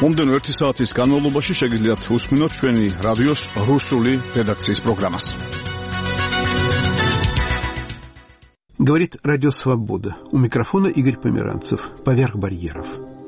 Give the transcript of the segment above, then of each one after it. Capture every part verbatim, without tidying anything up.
მომდენო ერთი საათის განმავლობაში შეგიძლიათ უსმინოთ ჩვენი რადიოს რუსული რედაქციის პროგრამას. Говорит Радио Свобода. У микрофона Игорь Померанцев. Поверх барьеров.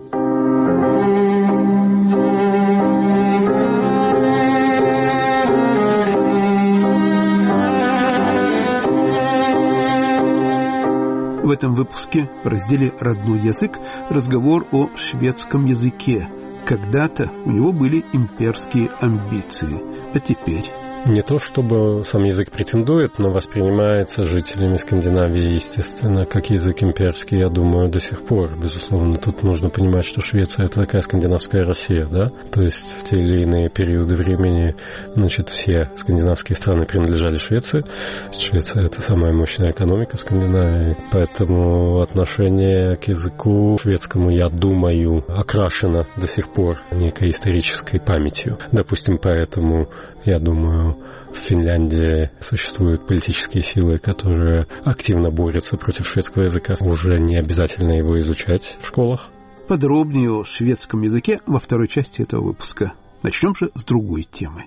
В этом выпуске в разделе «Родной язык» разговор о шведском языке. Когда-то у него были имперские амбиции, а теперь... Не то чтобы сам язык претендует, но воспринимается жителями Скандинавии, естественно, как язык имперский, я думаю, до сих пор. Безусловно, тут нужно понимать, что Швеция — это такая скандинавская Россия, да? То есть в те или иные периоды времени, значит, все скандинавские страны принадлежали Швеции. Швеция — это самая мощная экономика Скандинавии, поэтому отношение к языку шведскому, я думаю, окрашено до сих пор некой исторической памятью. Допустим, поэтому, я думаю, в Финляндии существуют политические силы, которые активно борются против шведского языка. Уже не обязательно его изучать в школах. Подробнее о шведском языке во второй части этого выпуска. Начнем же с другой темы.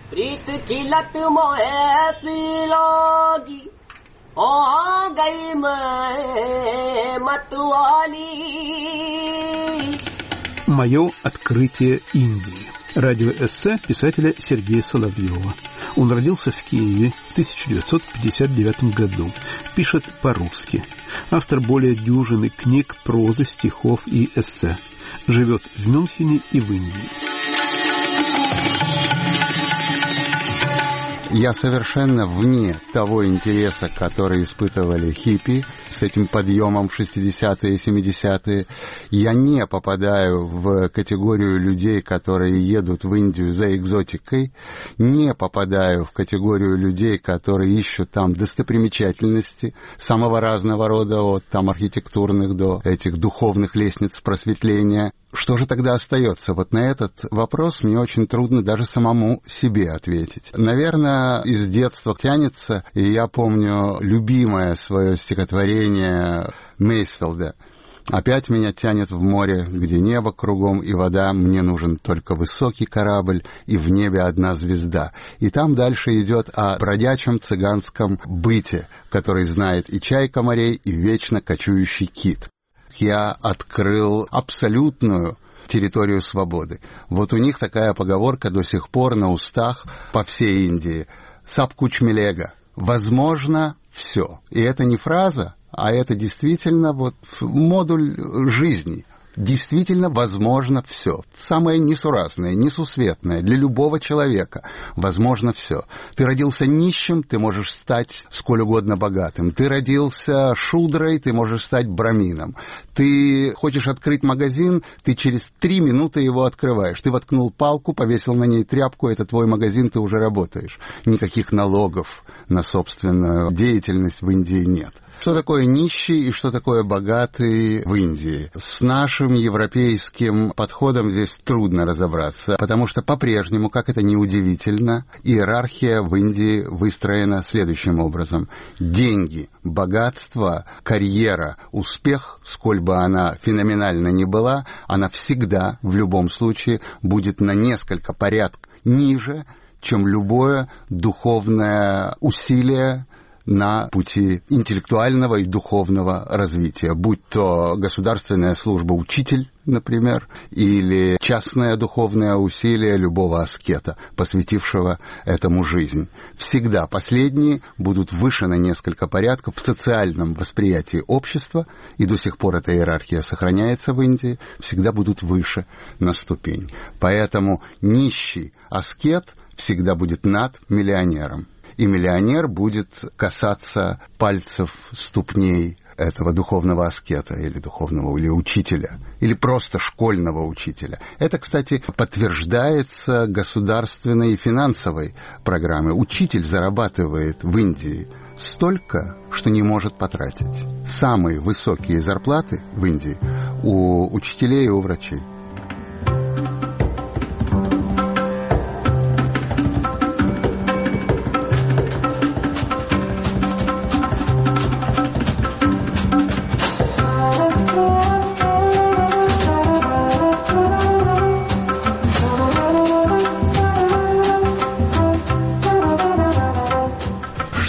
Мое открытие Индии. Радиоэссе писателя Сергея Соловьева. Он родился в Киеве в тысяча девятьсот пятьдесят девятом году. Пишет по-русски. Автор более дюжины книг, прозы, стихов и эссе. Живет в Мюнхене и в Индии. Я совершенно вне того интереса, который испытывали хиппи с этим подъемом в шестидесятые и семидесятые. Я не попадаю в категорию людей, которые едут в Индию за экзотикой. Не попадаю в категорию людей, которые ищут там достопримечательности самого разного рода, от там архитектурных до этих духовных лестниц просветления. Что же тогда остается? Вот на этот вопрос мне очень трудно даже самому себе ответить. Наверное, из детства тянется, и я помню любимое свое стихотворение Мейсфелда. «Опять меня тянет в море, где небо кругом и вода, мне нужен только высокий корабль, и в небе одна звезда». И там дальше идет о бродячем цыганском быте, который знает и чайка морей, и вечно кочующий кит. Я открыл абсолютную территорию свободы. Вот у них такая поговорка до сих пор на устах по всей Индии. «Саб куч милега». Возможно, все. И это не фраза, а это действительно вот модуль жизни. Действительно возможно все. Самое несуразное, несусветное для любого человека. Возможно все. Ты родился нищим, ты можешь стать сколь угодно богатым. Ты родился шудрой, ты можешь стать брамином. Ты хочешь открыть магазин, ты через три минуты его открываешь. Ты воткнул палку, повесил на ней тряпку, это твой магазин, ты уже работаешь. Никаких налогов на собственную деятельность в Индии нет. Что такое нищий и что такое богатый в Индии? С нашим европейским подходом здесь трудно разобраться, потому что по-прежнему, как это ни удивительно, иерархия в Индии выстроена следующим образом. Деньги, богатство, карьера, успех, сколь бы она феноменальна ни была, она всегда, в любом случае, будет на несколько порядков ниже, чем любое духовное усилие на пути интеллектуального и духовного развития, будь то государственная служба учитель, например, или частное духовное усилие любого аскета, посвятившего этому жизнь. Всегда последние будут выше на несколько порядков в социальном восприятии общества, и до сих пор эта иерархия сохраняется в Индии, всегда будут выше на ступень. Поэтому нищий аскет всегда будет над миллионером. И миллионер будет касаться пальцев, ступней этого духовного аскета или духовного или учителя, или просто школьного учителя. Это, кстати, подтверждается государственной и финансовой программой. Учитель зарабатывает в Индии столько, что не может потратить. Самые высокие зарплаты в Индии у учителей и у врачей.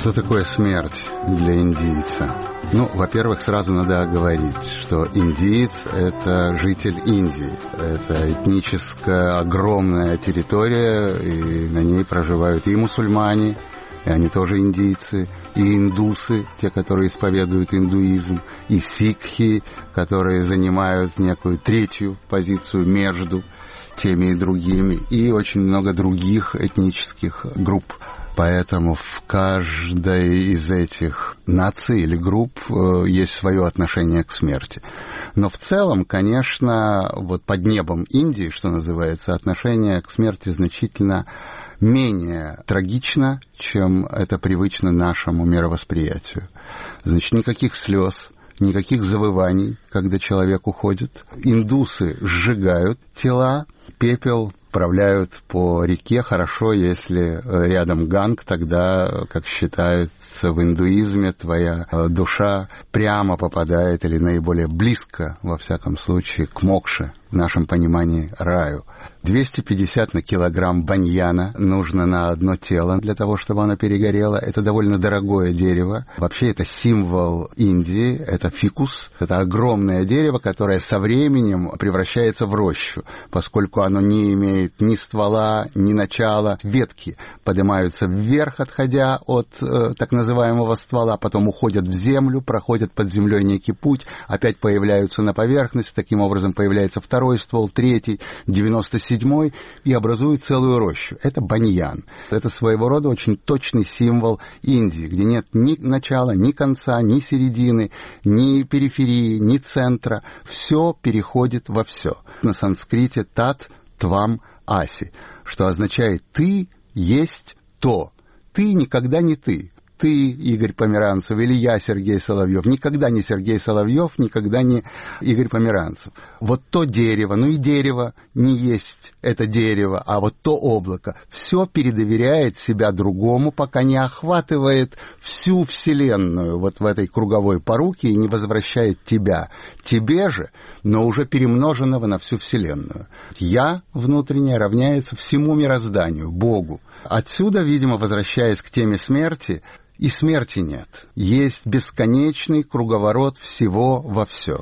Что такое смерть для индийца? Ну, во-первых, сразу надо оговорить, что индиец – это житель Индии. Это этническая огромная территория, и на ней проживают и мусульмане, и они тоже индийцы, и индусы, те, которые исповедуют индуизм, и сикхи, которые занимают некую третью позицию между теми и другими, и очень много других этнических групп. Поэтому в каждой из этих наций или групп есть свое отношение к смерти. Но в целом, конечно, вот под небом Индии, что называется, отношение к смерти значительно менее трагично, чем это привычно нашему мировосприятию. Значит, никаких слез, никаких завываний, когда человек уходит. Индусы сжигают тела, пепел отправляют по реке. Хорошо, если рядом Ганг, тогда, как считается в индуизме, твоя душа прямо попадает или наиболее близко, во всяком случае, к мокше, в нашем понимании раю. двести пятьдесят на килограмм баньяна нужно на одно тело для того, чтобы оно перегорело. Это довольно дорогое дерево. Вообще это символ Индии, это фикус. Это огромное дерево, которое со временем превращается в рощу, поскольку оно не имеет ни ствола, ни начала. Ветки поднимаются вверх, отходя от э, так называемого ствола, потом уходят в землю, проходят под землей некий путь, опять появляются на поверхность, таким образом появляется второй ствол, третий, девяносто седьмой, и образует целую рощу. Это баньян. Это своего рода очень точный символ Индии, где нет ни начала, ни конца, ни середины, ни периферии, ни центра. Все переходит во все. На санскрите тат, твам, аси, что означает «ты есть то». Ты никогда не ты. Ты, Игорь Померанцев, или я, Сергей Соловьев. Никогда не Сергей Соловьев, никогда не Игорь Померанцев. Вот то дерево, ну и дерево не есть это дерево, а вот то облако. Все передоверяет себя другому, пока не охватывает всю Вселенную вот в этой круговой поруке и не возвращает тебя. Тебе же, но уже перемноженного на всю Вселенную. Я внутренне равняется всему мирозданию, Богу. Отсюда, видимо, возвращаясь к теме смерти, и смерти нет. Есть бесконечный круговорот всего во все.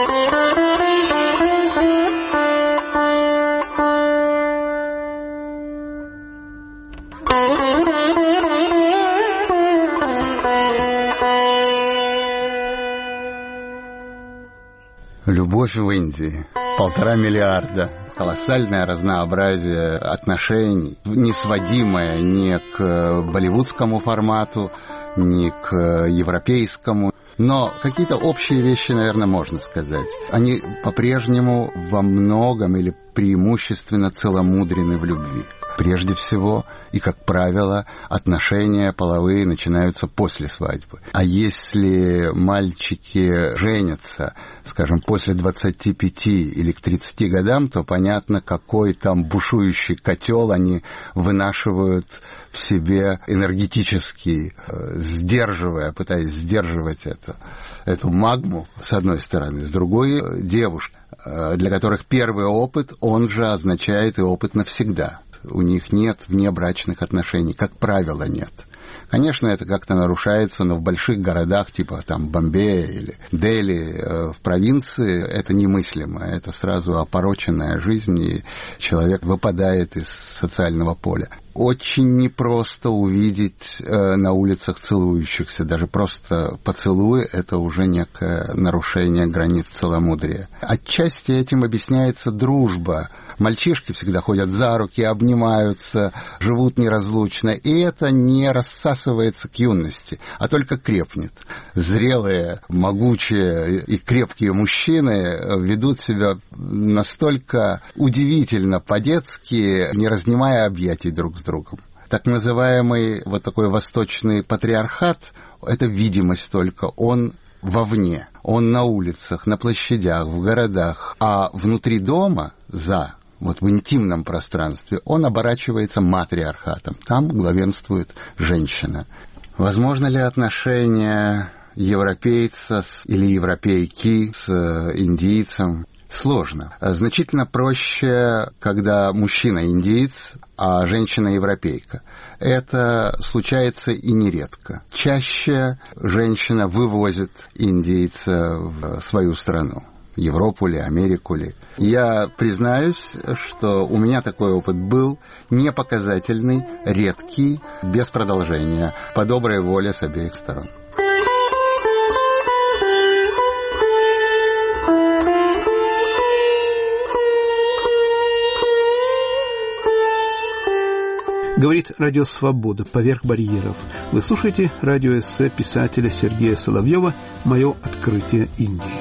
Любовь в Индии. Полтора миллиарда. Колоссальное разнообразие отношений, не сводимое ни к болливудскому формату, ни к европейскому. Но какие-то общие вещи, наверное, можно сказать. Они по-прежнему во многом или преимущественно целомудрены в любви. Прежде всего, и, как правило, отношения половые начинаются после свадьбы. А если мальчики женятся, скажем, после двадцати пяти или к тридцати годам, то понятно, какой там бушующий котел они вынашивают в себе энергетически, сдерживая, пытаясь сдерживать это, эту магму, с одной стороны, с другой — девушки, для которых первый опыт, он же означает и опыт навсегда. У них нет внебрачных отношений, как правило, нет. Конечно, это как-то нарушается, но в больших городах, типа там Бомбея или Дели, э, в провинции, это немыслимо. Это сразу опороченная жизнь, и человек выпадает из социального поля. Очень непросто увидеть э, на улицах целующихся. Даже просто поцелуй — это уже некое нарушение границ целомудрия. Отчасти этим объясняется дружба. Мальчишки всегда ходят за руки, обнимаются, живут неразлучно, и это не рассасывается к юности, а только крепнет. Зрелые, могучие и крепкие мужчины ведут себя настолько удивительно по-детски, не разнимая объятий друг с другом. Так называемый вот такой восточный патриархат — это видимость только, он вовне, он на улицах, на площадях, в городах, а внутри дома, за вот в интимном пространстве, он оборачивается матриархатом. Там главенствует женщина. Возможно ли отношение европейца с, или европейки с индийцем? Сложно. Значительно проще, когда мужчина индиец, а женщина европейка. Это случается и нередко. Чаще женщина вывозит индейца в свою страну. Европу ли, Америку ли. Я признаюсь, что у меня такой опыт был непоказательный, редкий, без продолжения, по доброй воле с обеих сторон. Говорит Радио Свобода «Поверх барьеров». Вы слушаете радиоэссе писателя Сергея Соловьева «Мое открытие Индии».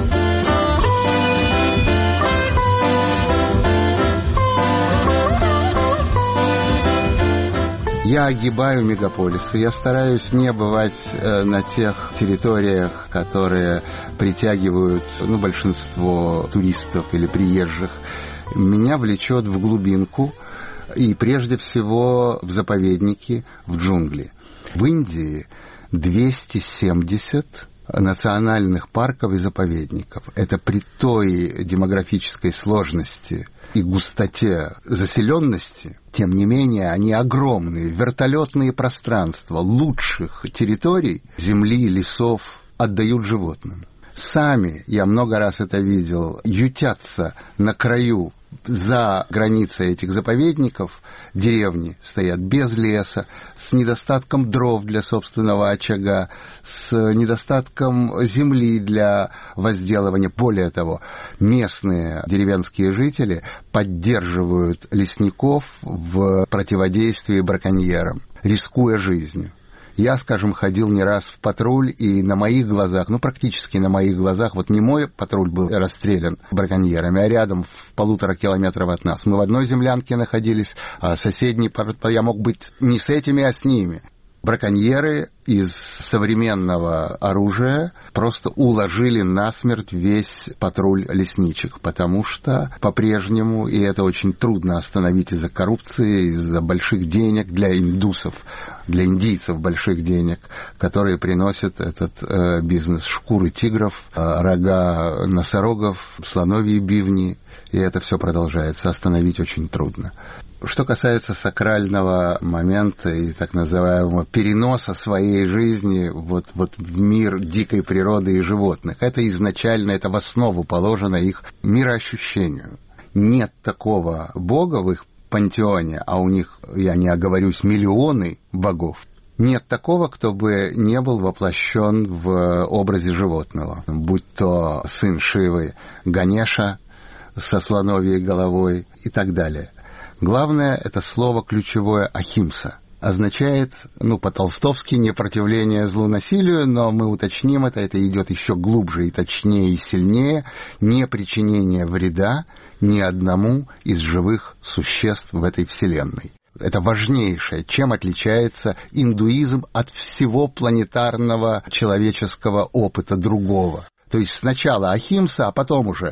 Я огибаю мегаполисы, я стараюсь не бывать э, на тех территориях, которые притягивают ну, большинство туристов или приезжих. Меня влечет в глубинку и прежде всего в заповедники, в джунгли. В Индии двести семьдесят национальных парков и заповедников. Это при той демографической сложности и густоте заселенности, тем не менее, они огромные, вертолетные пространства лучших территорий, земли, лесов отдают животным. Сами, я много раз это видел, ютятся на краю, за границей этих заповедников, деревни стоят без леса, с недостатком дров для собственного очага, с недостатком земли для возделывания. Более того, местные деревенские жители поддерживают лесников в противодействии браконьерам, рискуя жизнью. Я, скажем, ходил не раз в патруль, и на моих глазах, ну, практически на моих глазах, вот не мой патруль был расстрелян браконьерами, а рядом, в полутора километров от нас. Мы в одной землянке находились, а соседний, я мог быть не с этими, а с ними. Браконьеры из современного оружия просто уложили насмерть весь патруль лесничек, потому что по-прежнему, и это очень трудно остановить из-за коррупции, из-за больших денег для индусов, для индийцев больших денег, которые приносят этот э, бизнес. Шкуры тигров, э, рога носорогов, слоновьи бивни, и это все продолжается. Остановить очень трудно. Что касается сакрального момента и так называемого переноса своей жизни вот, вот в мир дикой природы и животных, это изначально, это в основу положено их мироощущению. Нет такого бога в их пантеоне, а у них, я не оговорюсь, миллионы богов. Нет такого, кто бы не был воплощен в образе животного, будь то сын Шивы Ганеша со слоновьей головой и так далее. Главное, это слово ключевое «ахимса». Означает, ну, по-толстовски, непротивление злу, насилию, но мы уточним это, это идет еще глубже и точнее и сильнее, не причинение вреда ни одному из живых существ в этой вселенной. Это важнейшее, чем отличается индуизм от всего планетарного человеческого опыта другого. То есть сначала ахимса, а потом уже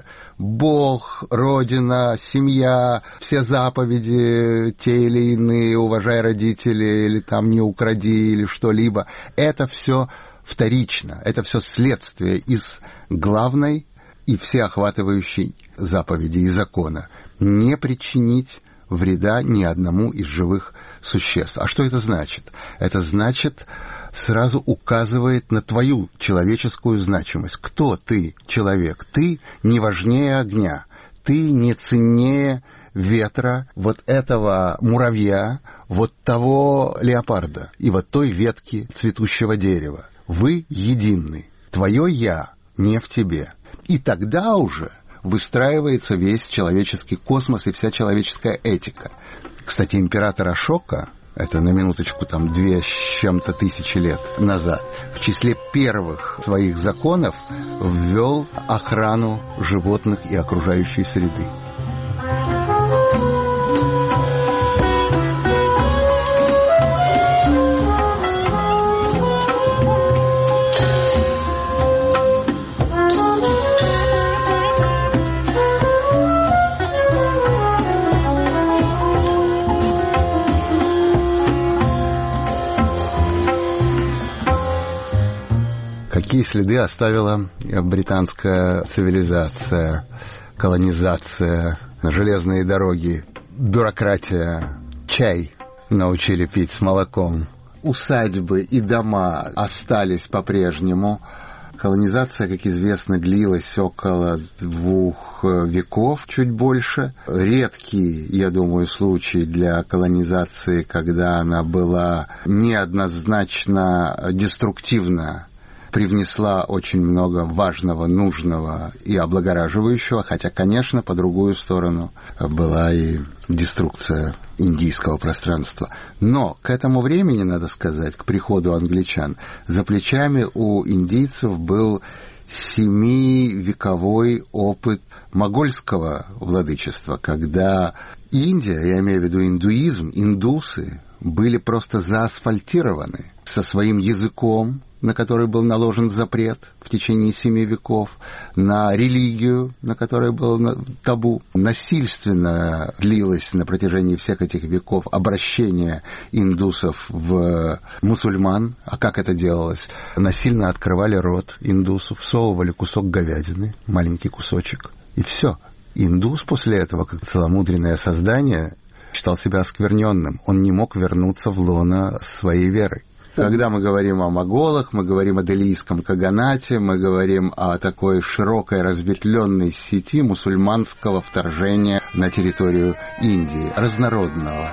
Бог, Родина, семья, все заповеди, те или иные, уважай родителей, или там не укради, или что-либо. Это все вторично, это все следствие из главной и всеохватывающей заповеди и закона. Не причинить вреда ни одному из живых существ. А что это значит? Это значит... сразу указывает на твою человеческую значимость. Кто ты, человек? Ты не важнее огня, ты не ценнее ветра, вот этого муравья, вот того леопарда и вот той ветки цветущего дерева. Вы едины. Твое «я» не в тебе. И тогда уже выстраивается весь человеческий космос и вся человеческая этика. Кстати, император Ашока, это на минуточку там две с чем-то тысячи лет назад, в числе первых своих законов ввел охрану животных и окружающей среды. Какие следы оставила британская цивилизация, колонизация, железные дороги, бюрократия, чай научили пить с молоком. Усадьбы и дома остались по-прежнему. Колонизация, как известно, длилась около двух веков, чуть больше. Редкий, я думаю, случай для колонизации, когда она была неоднозначно деструктивна, привнесла очень много важного, нужного и облагораживающего, хотя, конечно, по другую сторону была и деструкция индийского пространства. Но к этому времени, надо сказать, к приходу англичан, за плечами у индийцев был семивековой опыт могольского владычества, когда Индия, я имею в виду индуизм, индусы, были просто заасфальтированы со своим языком, на который был наложен запрет в течение семи веков, на религию, на которой был табу. Насильственно длилось на протяжении всех этих веков обращение индусов в мусульман. А как это делалось? Насильно открывали рот индусов, всовывали кусок говядины, маленький кусочек, и все. Индус после этого, как целомудренное создание, считал себя оскверненным. Он не мог вернуться в лоно своей веры. Когда мы говорим о моголах, мы говорим о делийском каганате, мы говорим о такой широкой разветвленной сети мусульманского вторжения на территорию Индии, разнородного.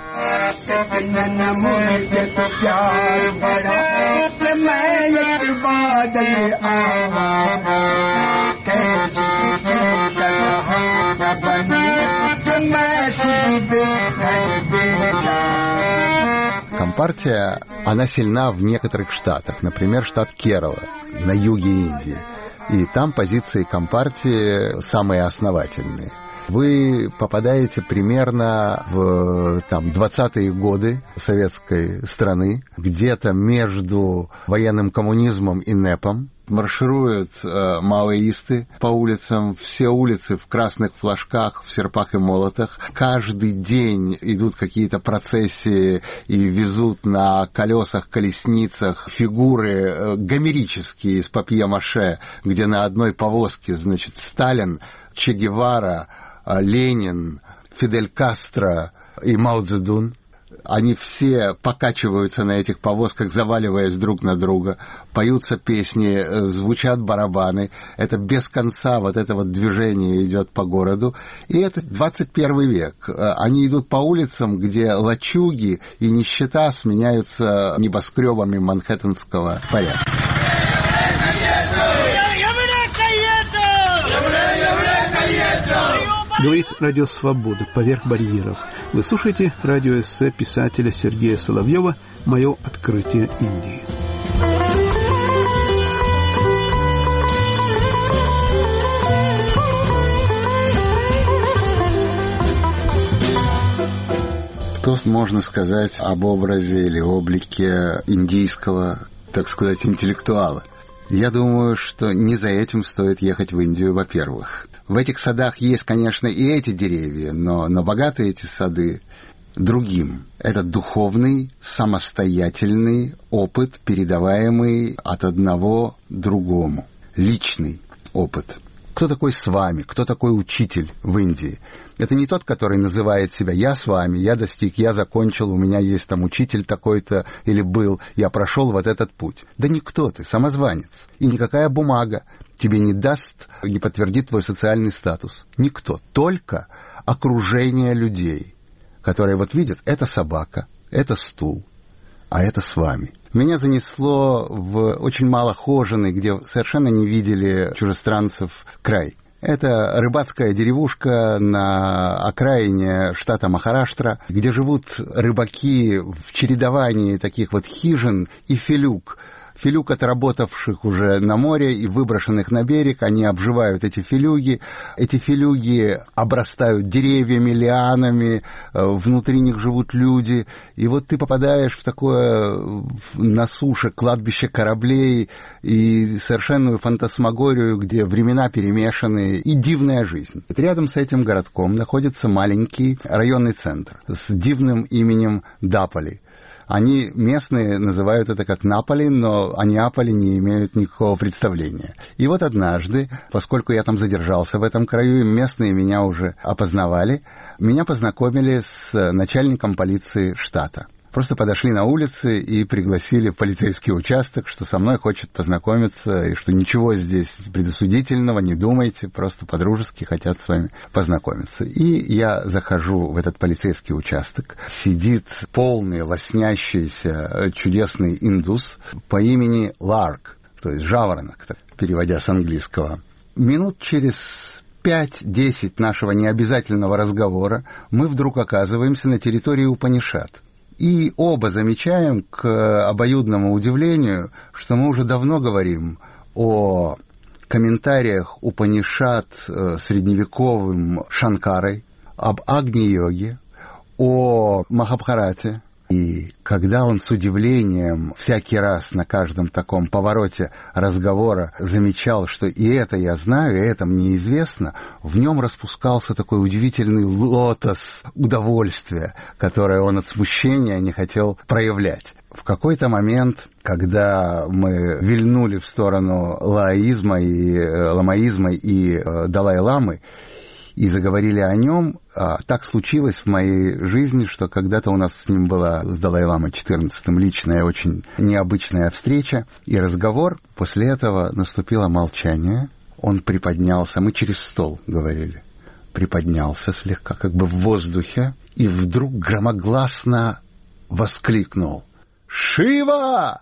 Компартия, она сильна в некоторых штатах, например, штат Керала на юге Индии. И там позиции Компартии самые основательные. Вы попадаете примерно в там, двадцатые годы советской страны, где-то между военным коммунизмом и НЭПом. Маршируют э, маоисты по улицам, все улицы в красных флажках, в серпах и молотах. Каждый день идут какие-то процессии и везут на колесах, колесницах фигуры э, гомерические из папье-маше, где на одной повозке, значит, Сталин, Че Гевара, э, Ленин, Фидель Кастро и Мао Цзэдун. Они все покачиваются на этих повозках, заваливаясь друг на друга, поются песни, звучат барабаны. Это без конца вот это вот движение идет по городу. И это двадцать первый век. Они идут по улицам, где лачуги и нищета сменяются небоскребами манхэттенского порядка. Говорит Радио Свобода поверх барьеров. Вы слушаете радиоэссе писателя Сергея Соловьева «Мое открытие Индии». Что можно сказать об образе или облике индийского, так сказать, интеллектуала? Я думаю, что не за этим стоит ехать в Индию, во-первых. В этих садах есть, конечно, и эти деревья, но, но богаты эти сады другим. Это духовный, самостоятельный опыт, передаваемый от одного другому. Личный опыт. Кто такой с вами? Кто такой учитель в Индии? Это не тот, который называет себя «я с вами», «я достиг», «я закончил», «у меня есть там учитель такой-то» или «был», «я прошел вот этот путь». Да никто ты, самозванец. И никакая бумага тебе не даст, не подтвердит твой социальный статус. Никто. Только окружение людей, которые вот видят, это собака, это стул, а это с вами. Меня занесло в очень малохоженный, где совершенно не видели чужестранцев, край. Это рыбацкая деревушка на окраине штата Махараштра, где живут рыбаки в чередовании таких вот хижин и филюк. Филюк, отработавших уже на море и выброшенных на берег, они обживают эти филюги. Эти филюги обрастают деревьями, лианами, внутри них живут люди. И вот ты попадаешь в такое на суше кладбище кораблей и совершенную фантасмагорию, где времена перемешаны, и дивная жизнь. Рядом с этим городком находится маленький районный центр с дивным именем Дапали. Они, местные, называют это как Наполи, но о Неаполе не имеют никакого представления. И вот однажды, поскольку я там задержался в этом краю, местные меня уже опознавали, меня познакомили с начальником полиции штата. Просто подошли на улице и пригласили в полицейский участок, что со мной хочет познакомиться, и что ничего здесь предосудительного, не думайте, просто по-дружески хотят с вами познакомиться. И я захожу в этот полицейский участок. Сидит полный, лоснящийся, чудесный индус по имени Ларк, то есть жаворонок, так, переводя с английского. Минут через пять-десять нашего необязательного разговора мы вдруг оказываемся на территории Упанишад. И оба замечаем, к обоюдному удивлению, что мы уже давно говорим о комментариях Упанишад средневековым Шанкарой, об Агни-йоге, о Махабхарате. И когда он с удивлением всякий раз на каждом таком повороте разговора замечал, что и это я знаю, и это мне известно, в нем распускался такой удивительный лотос удовольствия, которое он от смущения не хотел проявлять. В какой-то момент, когда мы вильнули в сторону лаизма и ламаизма и э, Далай-ламы, и заговорили о нем, а, так случилось в моей жизни, что когда-то у нас с ним была, с Далай-ламой четырнадцатым, личная, очень необычная встреча и разговор. После этого наступило молчание, он приподнялся, мы через стол говорили, приподнялся слегка, как бы в воздухе, и вдруг громогласно воскликнул: «Шива!»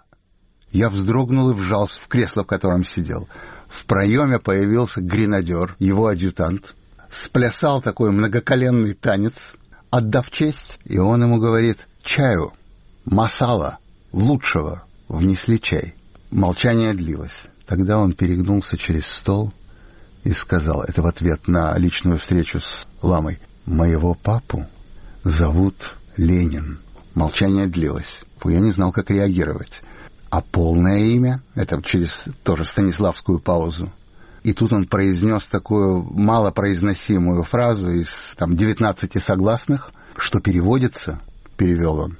Я вздрогнул и вжался в кресло, в котором сидел. В проеме появился гренадер, его адъютант, сплясал такой многоколенный танец, отдав честь, и он ему говорит: «Чаю, масала, лучшего, внесли чай». Молчание длилось. Тогда он перегнулся через стол и сказал, это в ответ на личную встречу с ламой: «Моего папу зовут Ленин». Молчание длилось. Я не знал, как реагировать. А полное имя, это через тоже станиславскую паузу. И тут он произнес такую малопроизносимую фразу из там девятнадцати согласных, что переводится, перевел он: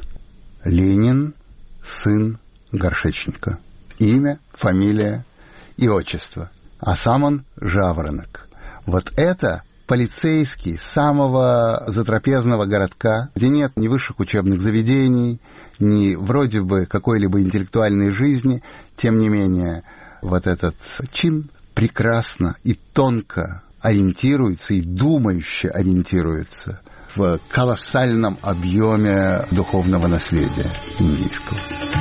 «Ленин, сын горшечника». Имя, фамилия и отчество. А сам он жаворонок. Вот это полицейский самого затрапезного городка, где нет ни высших учебных заведений, ни вроде бы какой-либо интеллектуальной жизни. Тем не менее, вот этот чин прекрасно и тонко ориентируется и думающе ориентируется в колоссальном объеме духовного наследия индийского.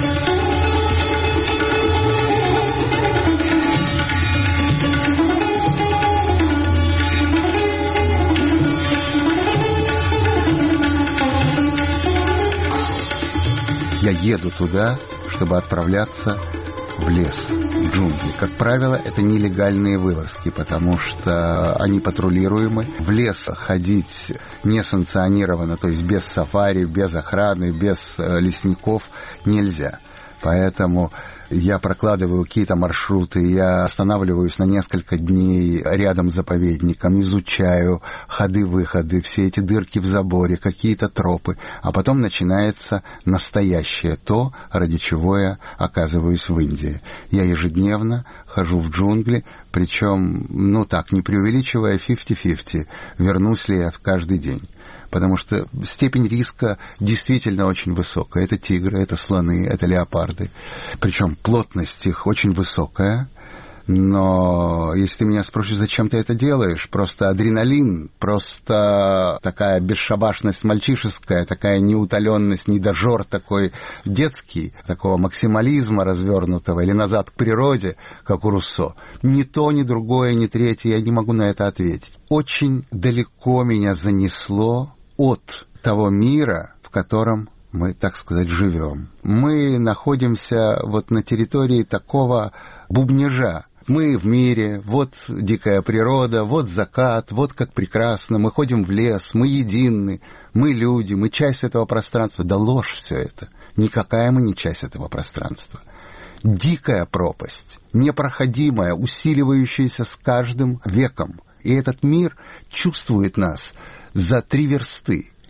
Я еду туда, чтобы отправляться в лес, в джунгли. Как правило, это нелегальные вылазки, потому что они патрулируемы. В лес ходить несанкционированно, то есть без сафари, без охраны, без лесников нельзя. Поэтому я прокладываю какие-то маршруты, я останавливаюсь на несколько дней рядом с заповедником, изучаю ходы-выходы, все эти дырки в заборе, какие-то тропы, а потом начинается настоящее то, ради чего я оказываюсь в Индии. Я ежедневно хожу в джунгли, причем, ну так, не преувеличивая, пятьдесят-пятьдесят, вернусь ли я в каждый день. Потому что степень риска действительно очень высокая. Это тигры, это слоны, это леопарды. Причем плотность их очень высокая. Но если ты меня спросишь, зачем ты это делаешь, просто адреналин, просто такая бесшабашность мальчишеская, такая неутоленность, недожор такой детский, такого максимализма развернутого, или назад к природе, как у Руссо. Ни то, ни другое, ни третье, я не могу на это ответить. Очень далеко меня занесло от того мира, в котором мы, так сказать, живем. Мы находимся вот на территории такого бубнежа. Мы в мире, вот дикая природа, вот закат, вот как прекрасно, мы ходим в лес, мы едины, мы люди, мы часть этого пространства. Да ложь все это. Никакая мы не часть этого пространства. Дикая пропасть, непроходимая, усиливающаяся с каждым веком. И этот мир чувствует нас за три версты.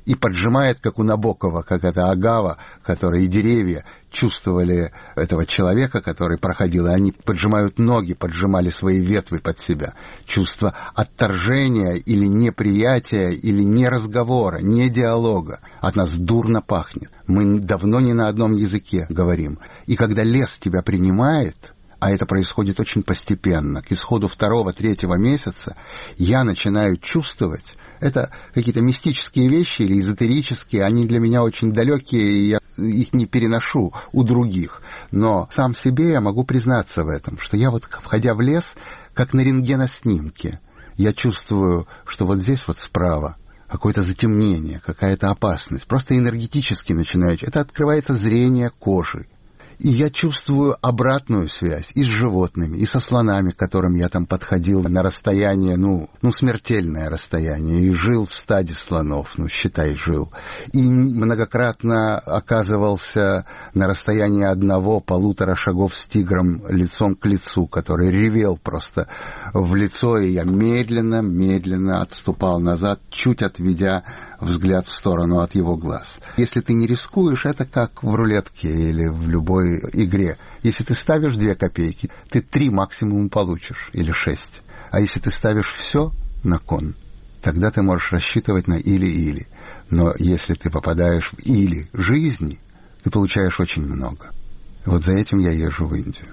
и поджимает, как у Набокова, как это агава, которые и деревья чувствовали этого человека, который проходил, и они поджимают ноги, поджимали свои ветви под себя. Чувство отторжения или неприятия, или не разговора, не диалога. От нас дурно пахнет. Мы давно не на одном языке говорим. И когда лес тебя принимает, а это происходит очень постепенно, к исходу второго, третьего месяца, я начинаю чувствовать, это какие-то мистические вещи или эзотерические, они для меня очень далекие, и я их не переношу у других. Но сам себе я могу признаться в этом, что я вот, входя в лес, как на рентгеноснимке, я чувствую, что вот здесь вот справа какое-то затемнение, какая-то опасность. Просто энергетически начинаю. Это открывается зрение кожи. И я чувствую обратную связь и с животными, и со слонами, к которым я там подходил на расстояние, ну, ну, смертельное расстояние, и жил в стаде слонов, ну, считай, жил. И многократно оказывался на расстоянии одного-полутора шагов с тигром лицом к лицу, который ревел просто в лицо, и я медленно-медленно отступал назад, чуть отведя взгляд в сторону от его глаз. Если ты не рискуешь, это как в рулетке или в любой игре. Если ты ставишь две копейки, ты три максимум получишь, или шесть. А если ты ставишь все на кон, тогда ты можешь рассчитывать на или-или. Но если ты попадаешь в или жизни, ты получаешь очень много. Вот за этим я езжу в Индию.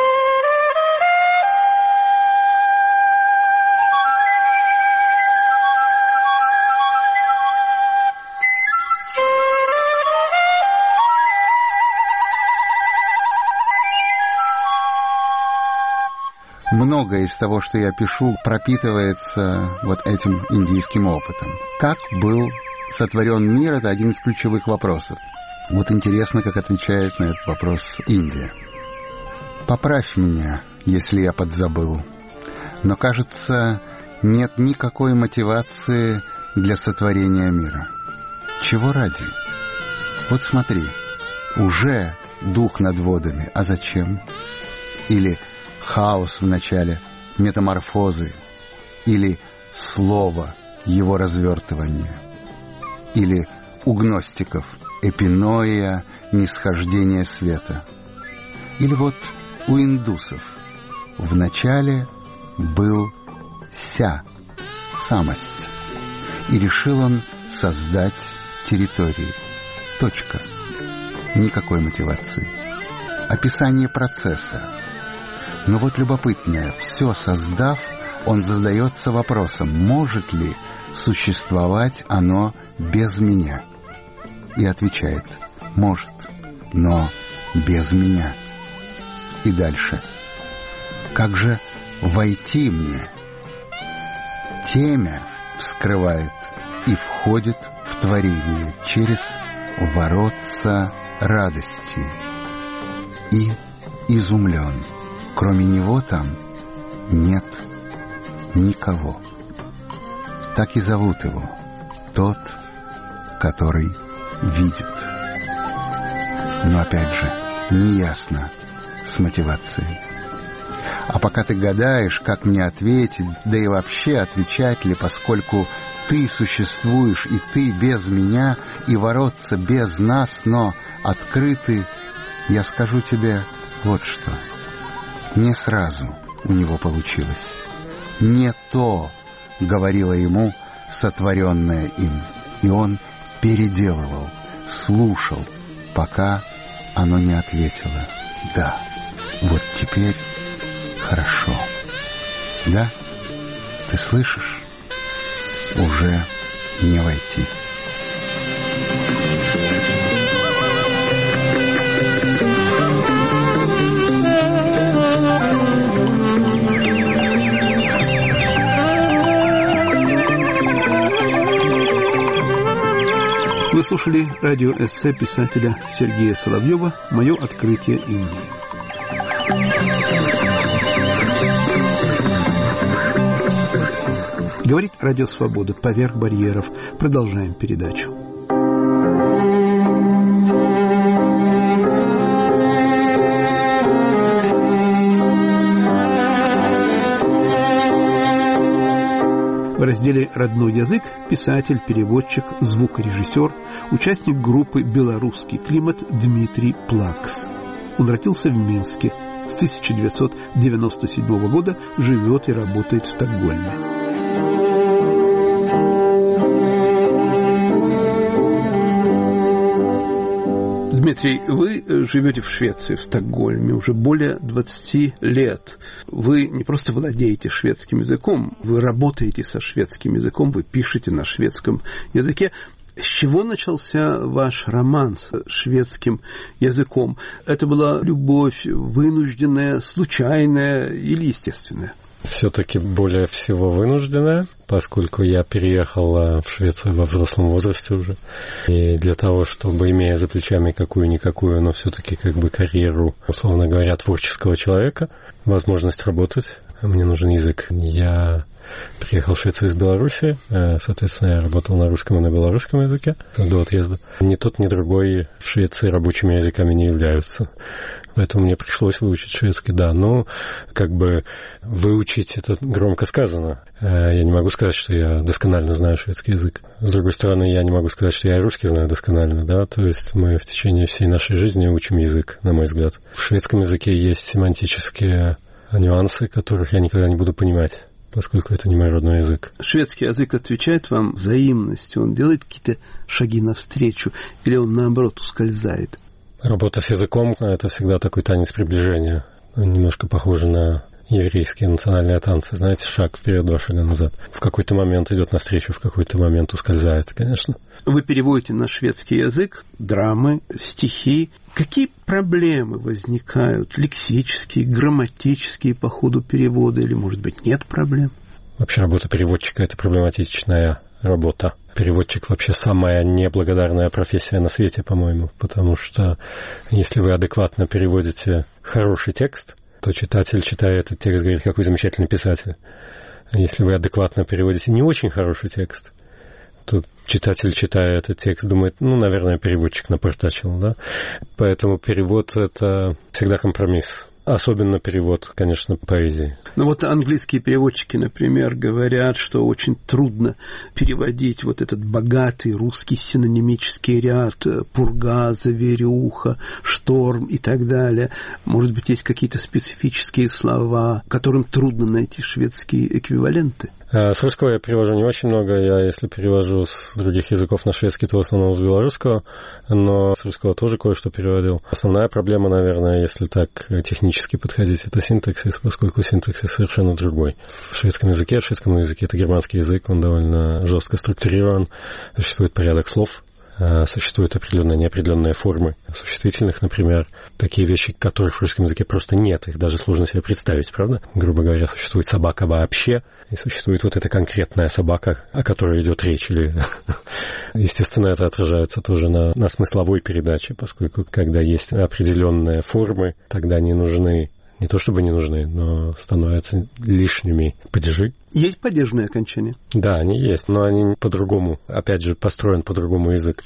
Многое из того, что я пишу, пропитывается вот этим индийским опытом. Как был сотворен мир, это один из ключевых вопросов. Вот интересно, как отвечает на этот вопрос Индия. «Поправь меня, если я подзабыл, но, кажется, нет никакой мотивации для сотворения мира. Чего ради? Вот смотри, уже дух над водами, а зачем? Или хаос в начале, метаморфозы, или слово, его развертывание, или у гностиков эпиноия, нисхождение света, или вот у индусов в начале был ся, самость, и решил он создать территории. Точка. Никакой мотивации. Описание процесса. Но вот любопытное, все создав, он задается вопросом, может ли существовать оно без меня? И отвечает, может, но без меня. И дальше. Как же войти мне? Темя вскрывает и входит в творение через воротца радости. И изумлен. Кроме него там нет никого. Так и зовут его тот, который видит. Но опять же, неясно с мотивацией. А пока ты гадаешь, как мне ответить, да и вообще отвечать ли, поскольку ты существуешь, и ты без меня, и воротца без нас, но открыты, я скажу тебе вот что. Не сразу у него получилось. Не то говорило ему сотворенное им. И он переделывал, слушал, пока оно не ответило. Да, вот теперь хорошо. Да? Ты слышишь? Уже не войти. Вы слушали радиоэссе писателя Сергея Соловьева «Мое открытие Индии». Говорит Радио Свобода. Поверх барьеров. Продолжаем передачу. В разделе «Родной язык» писатель, переводчик, звукорежиссер, участник группы «Белорусский климат» Дмитрий Плакс. Он родился в Минске. С тысяча девятьсот девяносто седьмого года живет и работает в Стокгольме. Дмитрий, вы живете в Швеции, в Стокгольме, уже более двадцати лет. Вы не просто владеете шведским языком, вы работаете со шведским языком, вы пишете на шведском языке. С чего начался ваш роман с шведским языком? Это была любовь вынужденная, случайная или естественная? Все-таки более всего вынужденная, поскольку я переехал в Швецию во взрослом возрасте уже. И для того, чтобы, имея за плечами какую-никакую, но все-таки как бы карьеру, условно говоря, творческого человека, возможность работать, мне нужен язык. Я приехал в Швецию из Беларуси, соответственно, я работал на русском и на белорусском языке до отъезда. Ни тот, ни другой в Швеции рабочими языками не являются. Поэтому мне пришлось выучить шведский, да. Но как бы выучить это громко сказано. Я не могу сказать, что я досконально знаю шведский язык. С другой стороны, я не могу сказать, что я и русский знаю досконально, да. То есть мы в течение всей нашей жизни учим язык, на мой взгляд. В шведском языке есть семантические нюансы, которых я никогда не буду понимать, поскольку это не мой родной язык. Шведский язык отвечает вам взаимностью, он делает какие-то шаги навстречу, или он, наоборот, ускользает? Работа с языком – это всегда такой танец приближения. Немножко похоже на еврейские национальные танцы. Знаете, шаг вперед, два шага назад. В какой-то момент идет навстречу, в какой-то момент ускользает, конечно. Вы переводите на шведский язык драмы, стихи. Какие проблемы возникают, лексические, грамматические по ходу перевода, или, может быть, нет проблем? Вообще работа переводчика – это проблематичная работа. Переводчик вообще самая неблагодарная профессия на свете, по-моему, потому что если вы адекватно переводите хороший текст, то читатель, читая этот текст, говорит, какой замечательный писатель. Если вы адекватно переводите не очень хороший текст, то читатель, читая этот текст, думает, ну, наверное, переводчик напортачил, да? Поэтому перевод – это всегда компромисс. Особенно перевод, конечно, поэзии. Ну вот английские переводчики, например, говорят, что очень трудно переводить вот этот богатый русский синонимический ряд: пурга, заверюха, шторм и так далее. Может быть, есть какие-то специфические слова, которым трудно найти шведские эквиваленты? С русского я перевожу не очень много. Я, если перевожу с других языков на шведский, то в основном с белорусского, но с русского тоже кое-что переводил. Основная проблема, наверное, если так технически подходить, это синтаксис, поскольку синтаксис совершенно другой. В шведском языке, в шведском языке это германский язык, он довольно жестко структурирован, существует порядок слов, существуют определенные неопределенные формы существительных, например, такие вещи, которых в русском языке просто нет, их даже сложно себе представить, правда? Грубо говоря, существует собака вообще, и существует вот эта конкретная собака, о которой идет речь. Или... Естественно, это отражается тоже на, на смысловой передаче, поскольку когда есть определенные формы, тогда не нужны, не то чтобы не нужны, но становятся лишними падежи. Есть падежные окончания? Да, они есть, но они по-другому. Опять же, построен по-другому язык.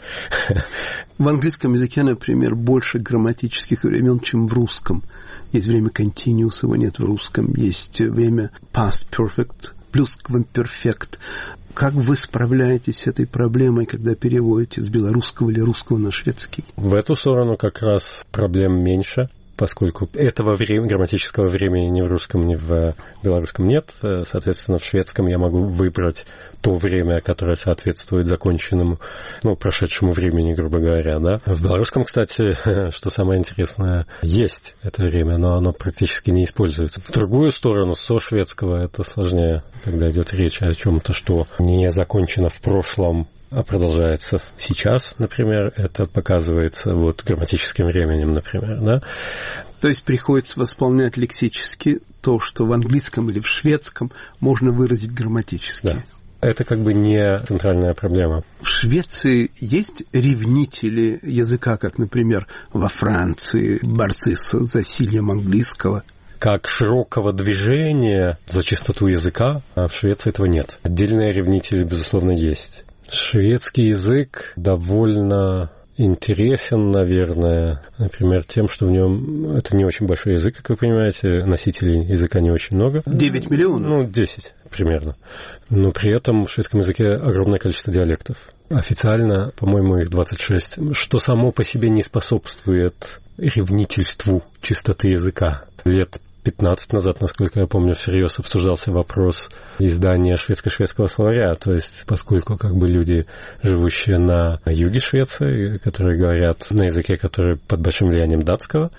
В английском языке, например, больше грамматических времен, чем в русском. Есть время continuous, его нет в русском. Есть время past perfect, плюсквамперфект. Как вы справляетесь с этой проблемой, когда переводите с белорусского или русского на шведский? В эту сторону как раз проблем меньше, поскольку этого времени, грамматического времени ни в русском, ни в белорусском нет. Соответственно, в шведском я могу выбрать то время, которое соответствует законченному, ну, прошедшему времени, грубо говоря, да. В белорусском, кстати, что самое интересное, есть это время, но оно практически не используется. В другую сторону, со шведского это сложнее, когда идет речь о чем-то, что не закончено в прошлом, а продолжается сейчас, например, это показывается вот грамматическим временем, например, да. То есть приходится восполнять лексически то, что в английском или в шведском можно выразить грамматически. Да. Это как бы не центральная проблема. В Швеции есть ревнители языка, как, например, во Франции, борцы с засильем английского? Как широкого движения за чистоту языка, а в Швеции этого нет. Отдельные ревнители, безусловно, есть. Шведский язык довольно интересен, наверное, например, тем, что в нем это не очень большой язык, как вы понимаете, носителей языка не очень много. девять миллионов? Ну, десять примерно. Но при этом в шведском языке огромное количество диалектов. Официально, по-моему, их двадцать шесть, что само по себе не способствует ревнительству чистоты языка. Лет пятнадцать назад, насколько я помню, всерьез обсуждался вопрос издания шведско-шведского словаря, то есть поскольку как бы люди, живущие на юге Швеции, которые говорят на языке, который под большим влиянием датского,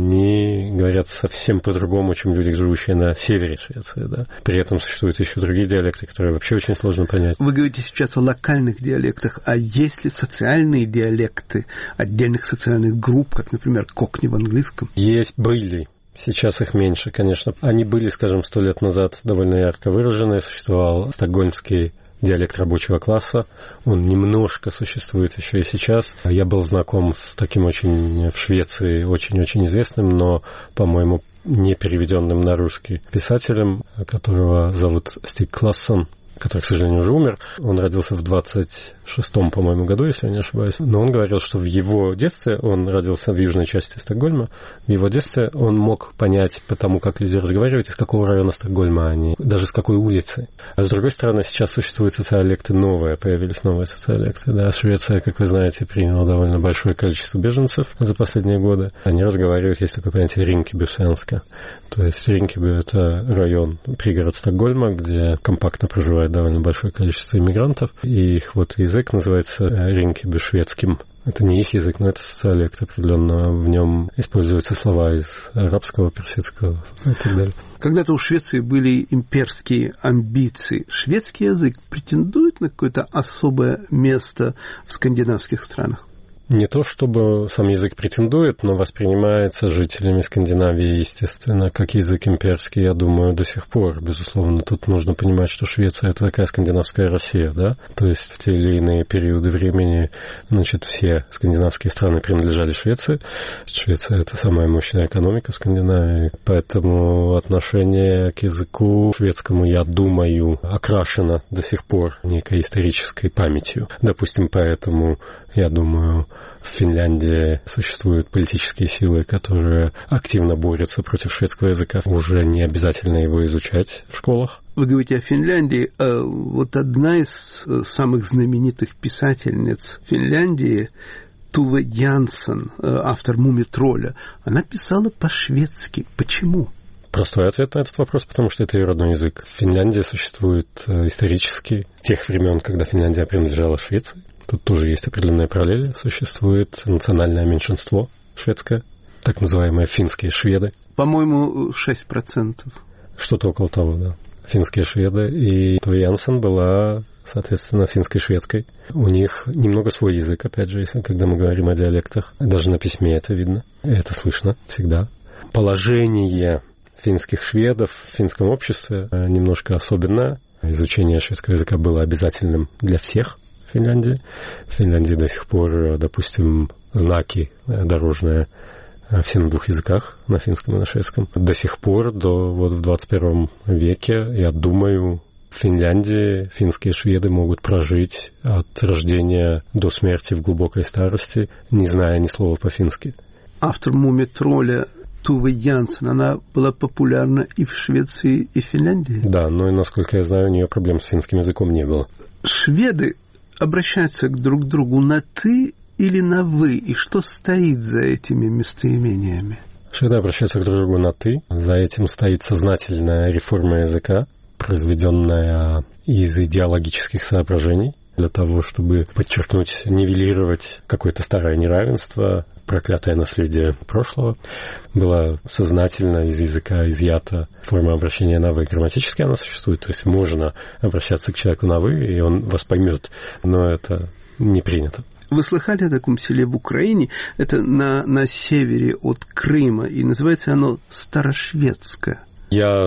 они говорят совсем по-другому, чем люди, живущие на севере Швеции. Да? При этом существуют еще другие диалекты, которые вообще очень сложно понять. Вы говорите сейчас о локальных диалектах, а есть ли социальные диалекты отдельных социальных групп, как, например, кокни в английском? Есть, были. Сейчас их меньше, конечно. Они были, скажем, сто лет назад довольно ярко выраженные. Существовал стокгольмский диалект рабочего класса. Он немножко существует еще и сейчас. Я был знаком с таким очень в Швеции, очень-очень известным, но, по-моему, не переведенным на русский писателем, которого зовут Стиг Классон, который, к сожалению, уже умер. Он родился в двадцать шестом, по-моему, году, если я не ошибаюсь. Но он говорил, что в его детстве, он родился в южной части Стокгольма, в его детстве он мог понять по тому, как люди разговаривают, из какого района Стокгольма они, даже с какой улицы. А с другой стороны, сейчас существуют социолекты новые, появились новые социолекты. Да, Швеция, как вы знаете, приняла довольно большое количество беженцев за последние годы. Они разговаривают, есть такое понятие Ринкебюсенска. То есть Ринкебю — это район, пригород Стокгольма, где компактно проживает довольно большое количество иммигрантов, и их вот язык называется ринкебю-шведским. Это не их язык, но это социолект определенно. В нем используются слова из арабского, персидского и так далее. Когда-то у Швеции были имперские амбиции. Шведский язык претендует на какое-то особое место в скандинавских странах? Не то чтобы сам язык претендует, но воспринимается жителями Скандинавии, естественно, как язык имперский, я думаю, до сих пор. Безусловно, тут нужно понимать, что Швеция — это такая скандинавская Россия, да? То есть в те или иные периоды времени, значит, все скандинавские страны принадлежали Швеции. Швеция — это самая мощная экономика Скандинавии, поэтому отношение к языку шведскому, я думаю, окрашено до сих пор некой исторической памятью. Допустим, поэтому, я думаю, в Финляндии существуют политические силы, которые активно борются против шведского языка. Уже не обязательно его изучать в школах. Вы говорите о Финляндии. Вот одна из самых знаменитых писательниц Финляндии, Туве Янсен, автор «Мумий-тролля», она писала по-шведски. Почему? Простой ответ на этот вопрос, потому что это ее родной язык. В Финляндии существует исторически, с тех времен, когда Финляндия принадлежала Швеции. Тут тоже есть определенные параллели. Существует национальное меньшинство шведское, так называемые финские шведы. По-моему, шесть процентов. Что-то около того, да. Финские шведы. И Туве Янсен была, соответственно, финской-шведской. У них немного свой язык, опять же, если, когда мы говорим о диалектах. Даже на письме это видно. И это слышно всегда. Положение финских шведов в финском обществе немножко особенное. Изучение шведского языка было обязательным для всех в Финляндии. В Финляндии до сих пор, допустим, знаки дорожные все на двух языках, на финском и на шведском. До сих пор, до, вот в двадцать первом веке, я думаю, в Финляндии финские шведы могут прожить от рождения до смерти в глубокой старости, не зная ни слова по-фински. Автор «Мумий-тролля» Туве Янсен, она была популярна и в Швеции, и в Финляндии? Да, но, насколько я знаю, у нее проблем с финским языком не было. Шведы обращаются друг к другу на «ты» или на «вы», и что стоит за этими местоимениями? Шведы обращаются друг к другу на «ты». За этим стоит сознательная реформа языка, произведенная из идеологических соображений, для того, чтобы подчеркнуть, нивелировать какое-то старое неравенство, проклятое наследие прошлого. Была сознательно из языка изъята форма обращения на «вы». Грамматически она существует, то есть можно обращаться к человеку на «вы», и он вас поймет, но это не принято. Вы слыхали о таком селе в Украине? Это на, на севере от Крыма, и называется оно Старошведское. Я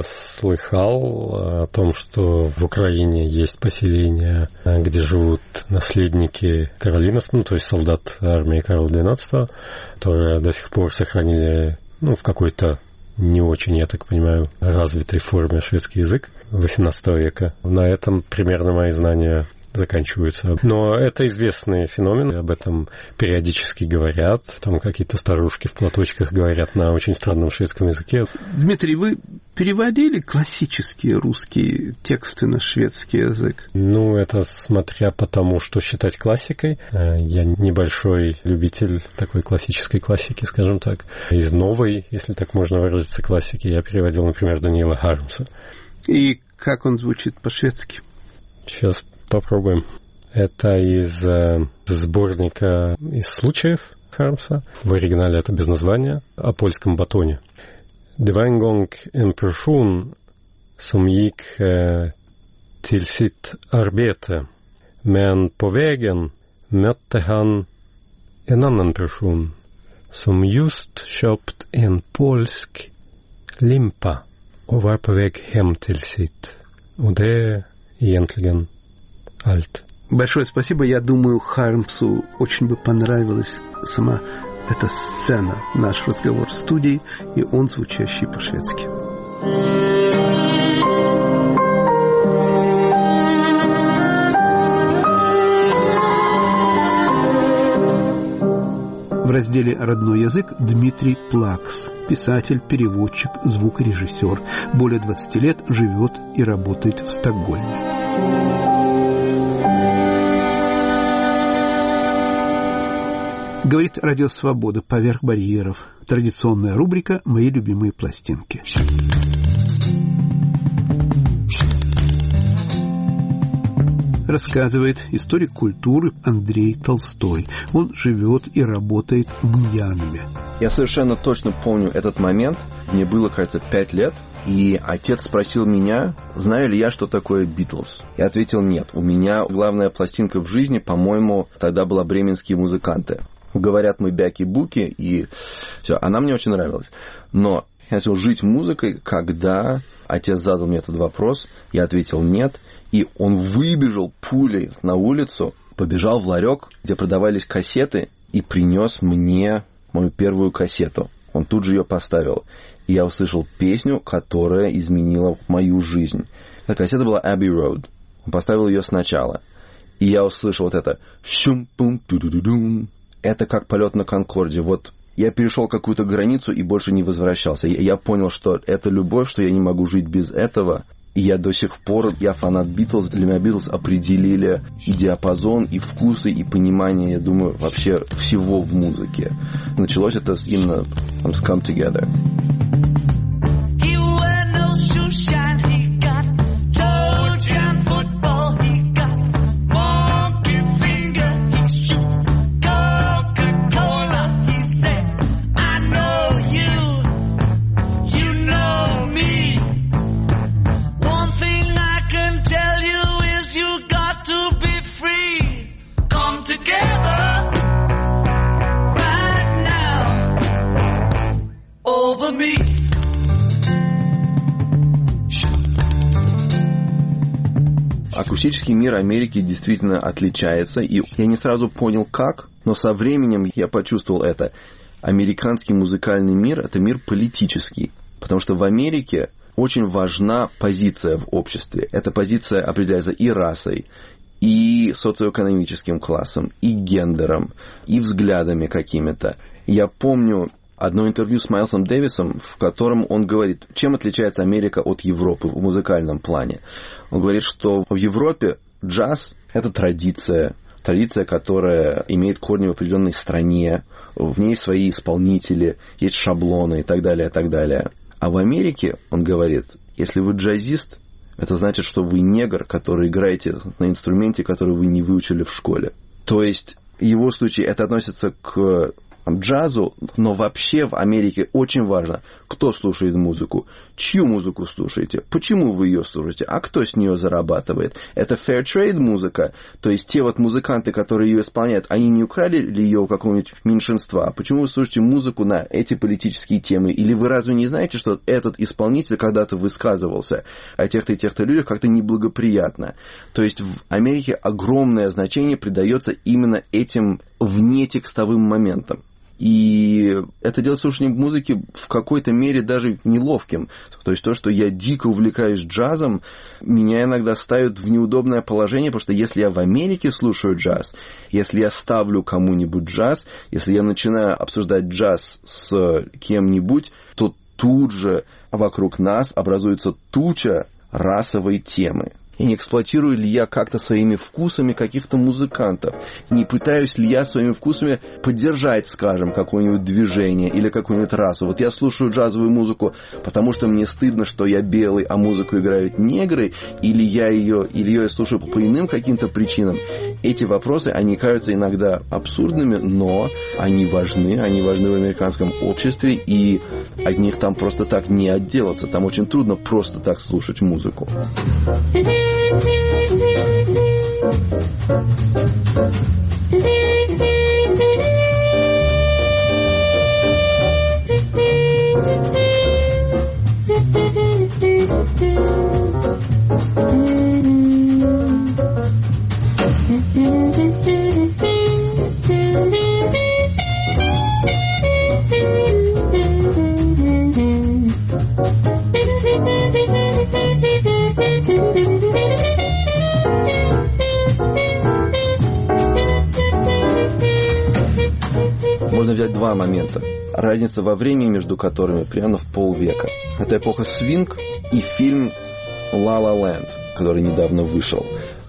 слыхал о том, что в Украине есть поселения, где живут наследники Каролинов, ну, то есть солдат армии Карла двенадцатого, которые до сих пор сохранили, ну, в какой-то не очень, я так понимаю, развитой форме шведский язык восемнадцатого века. На этом примерно мои знания заканчиваются. Но это известный феномен, об этом периодически говорят. Там какие-то старушки в платочках говорят на очень странном шведском языке. Дмитрий, вы переводили классические русские тексты на шведский язык? Ну, это смотря по тому, что считать классикой. Я небольшой любитель такой классической классики, скажем так. Из новой, если так можно выразиться, классики, я переводил, например, Даниила Хармса. И как он звучит по-шведски? Сейчас попробуем. Это из э, сборника из случаев Хармса. В оригинале это без названия. О польском батоне. Det var en gång en person som gick eh, till sitt arbete. Men på vägen mötte han en annan person som just köpt en polsk limpa och var på väg hem till sitt. Och det är egentligen allt. Большое спасибо. Я думаю, Хармсу очень бы понравилась сама эта сцена, наш разговор в студии, и он звучащий по-шведски. В разделе «Родной язык» Дмитрий Плакс, писатель, переводчик, звукорежиссер. Более двадцати лет живет и работает в Стокгольме. Говорит Радио Свобода поверх барьеров. Традиционная рубрика «Мои любимые пластинки». Рассказывает историк культуры Андрей Толстой. Он живет и работает в Мьянме. Я совершенно точно помню этот момент. Мне было, кажется, пять лет. И отец спросил меня, знаю ли я, что такое Битлз. Я ответил нет. У меня главная пластинка в жизни, по-моему, тогда была «Бременские музыканты». Говорят мы бяки-буки, и все. Она мне очень нравилась. Но я начал жить музыкой, когда отец задал мне этот вопрос. Я ответил нет. И он выбежал пулей на улицу, побежал в ларек, где продавались кассеты, и принес мне мою первую кассету. Он тут же ее поставил. И я услышал песню, которая изменила мою жизнь. Эта кассета была Abbey Road. Он поставил ее сначала. И я услышал вот это «щум-пум-ту-ду-ду-дум». Это как полет на Конкорде. Вот я перешел какую-то границу и больше не возвращался. Я понял, что это любовь, что я не могу жить без этого. И я до сих пор, я фанат Битлз. Для меня Битлз определили и диапазон, и вкусы, и понимание, я думаю, вообще всего в музыке. Началось это именно с Come Together. Акустический мир Америки действительно отличается, и я не сразу понял, как, но со временем я почувствовал это. Американский музыкальный мир – это мир политический, потому что в Америке очень важна позиция в обществе. Эта позиция определяется и расой, и социоэкономическим классом, и гендером, и взглядами какими-то. Я помню одно интервью с Майлсом Дэвисом, в котором он говорит, чем отличается Америка от Европы в музыкальном плане. Он говорит, что в Европе джаз – это традиция, традиция, которая имеет корни в определенной стране, в ней свои исполнители, есть шаблоны и так далее, и так далее. А в Америке, он говорит, если вы джазист, это значит, что вы негр, который играете на инструменте, который вы не выучили в школе. То есть, в его случае это относится к джазу, но вообще в Америке очень важно, кто слушает музыку, чью музыку слушаете, почему вы ее слушаете, а кто с нее зарабатывает. Это fair trade музыка, то есть те вот музыканты, которые ее исполняют, они не украли ли ее у какого-нибудь меньшинства? Почему вы слушаете музыку на эти политические темы? Или вы разве не знаете, что этот исполнитель когда-то высказывался о тех-то и тех-то людях как-то неблагоприятно? То есть в Америке огромное значение придается именно этим внетекстовым моментам. И это делает слушание музыки в какой-то мере даже неловким. То есть то, что я дико увлекаюсь джазом, меня иногда ставит в неудобное положение, потому что если я в Америке слушаю джаз, если я ставлю кому-нибудь джаз, если я начинаю обсуждать джаз с кем-нибудь, то тут же вокруг нас образуется туча расовой темы. И не эксплуатирую ли я как-то своими вкусами каких-то музыкантов? Не пытаюсь ли я своими вкусами поддержать, скажем, какое-нибудь движение или какую-нибудь расу? Вот я слушаю джазовую музыку, потому что мне стыдно, что я белый, а музыку играют негры, или я ее, или ее слушаю по иным каким-то причинам. Эти вопросы, они кажутся иногда абсурдными, но они важны, они важны в американском обществе, и от них там просто так не отделаться. Там очень трудно просто так слушать музыку. Можно взять два момента. Разница во времени между которыми примерно в полвека. Это эпоха свинг и фильм «Ла Ла Ленд», который недавно вышел.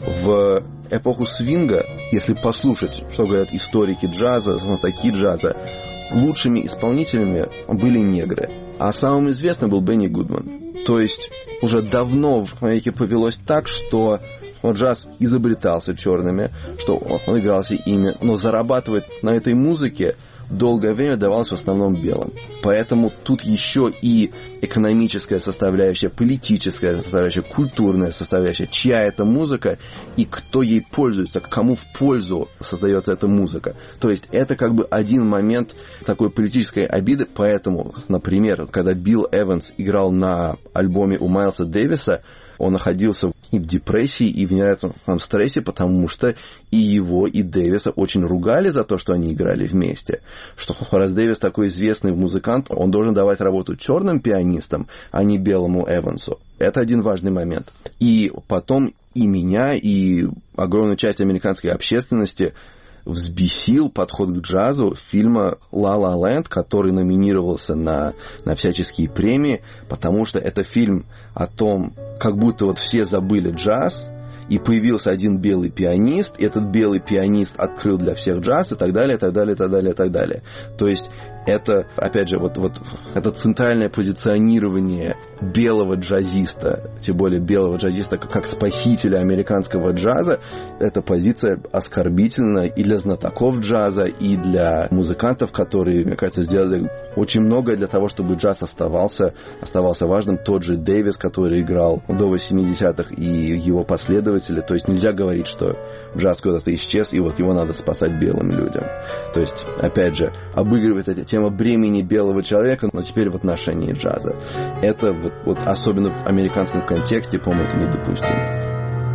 В эпоху свинга, если послушать, что говорят историки джаза, знатоки джаза, лучшими исполнителями были негры. А самым известным был Бенни Гудман. То есть уже давно в Америке повелось так, что джаз изобретался черными, что он игрался ими, но зарабатывать на этой музыке долгое время давалось в основном белым. Поэтому тут еще и экономическая составляющая, политическая составляющая, культурная составляющая, чья это музыка и кто ей пользуется, кому в пользу создается эта музыка. То есть это как бы один момент такой политической обиды. Поэтому, например, когда Билл Эванс играл на альбоме у Майлса Дэвиса, он находился и в депрессии, и в невероятном стрессе, потому что и его, и Дэвиса очень ругали за то, что они играли вместе. Что раз Дэвис такой известный музыкант, он должен давать работу черным пианистам, а не белому Эвансу. Это один важный момент. И потом и меня, и огромную часть американской общественности взбесил подход к джазу фильма «Ла Ла Ленд», который номинировался на, на всяческие премии, потому что это фильм о том, как будто вот все забыли джаз, и появился один белый пианист, и этот белый пианист открыл для всех джаз, и так далее, и так далее, и так далее, и так далее. То есть это, опять же, вот, вот это центральное позиционирование белого джазиста, тем более белого джазиста как спасителя американского джаза, эта позиция оскорбительна и для знатоков джаза, и для музыкантов, которые, мне кажется, сделали очень многое для того, чтобы джаз оставался, оставался важным. Тот же Дэвис, который играл до восьмидесятых, и его последователи. То есть нельзя говорить, что джаз куда-то исчез, и вот его надо спасать белым людям. То есть, опять же, обыгрывает эта тема бремени белого человека, но теперь в отношении джаза. Это вот, вот особенно в американском контексте, по-моему, это недопустимо.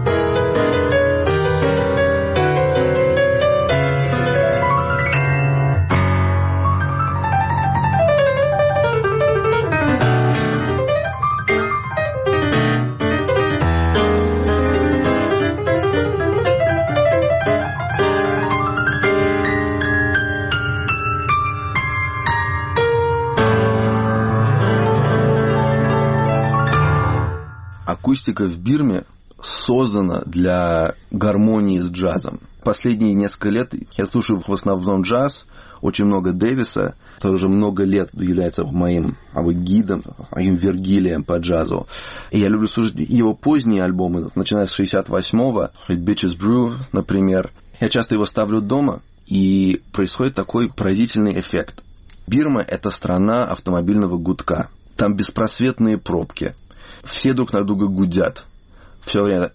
Акустика в Бирме создана для гармонии с джазом. Последние несколько лет я слушаю в основном джаз, очень много Дэвиса, который уже много лет является моим гидом, моим Вергилием по джазу. И я люблю слушать его поздние альбомы, начиная с шестьдесят восьмого, Bitches Brew, например. Я часто его ставлю дома, и происходит такой поразительный эффект. Бирма – это страна автомобильного гудка. Там беспросветные пробки. Все друг на друга гудят. Все время.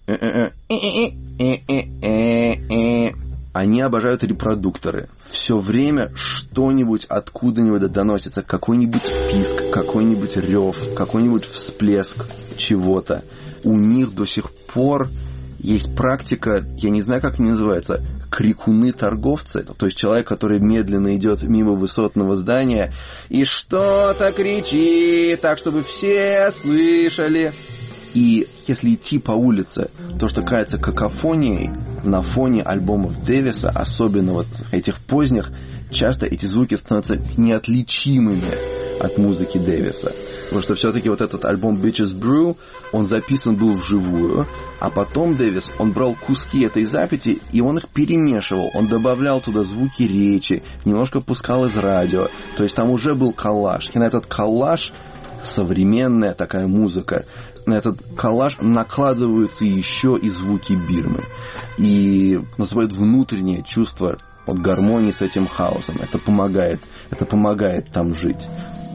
Они обожают репродукторы. Все время что-нибудь откуда-нибудь доносится. Какой-нибудь писк, какой-нибудь рев, какой-нибудь всплеск чего-то. У них до сих пор есть практика, я не знаю, как они называются, крикуны-торговцы, то есть человек, который медленно идет мимо высотного здания и что-то кричит, так, чтобы все слышали. И если идти по улице, то, что кажется какофонией, на фоне альбомов Дэвиса, особенно вот этих поздних, часто эти звуки становятся неотличимыми от музыки Дэвиса. Потому что все-таки вот этот альбом Bitches Brew, он записан был вживую, а потом Дэвис, он брал куски этой записи, и он их перемешивал, он добавлял туда звуки речи, немножко пускал из радио, то есть там уже был коллаж. И на этот коллаж современная такая музыка, на этот коллаж накладываются еще и звуки Бирмы. И называют внутреннее чувство от гармонии с этим хаосом. Это помогает, это помогает там жить.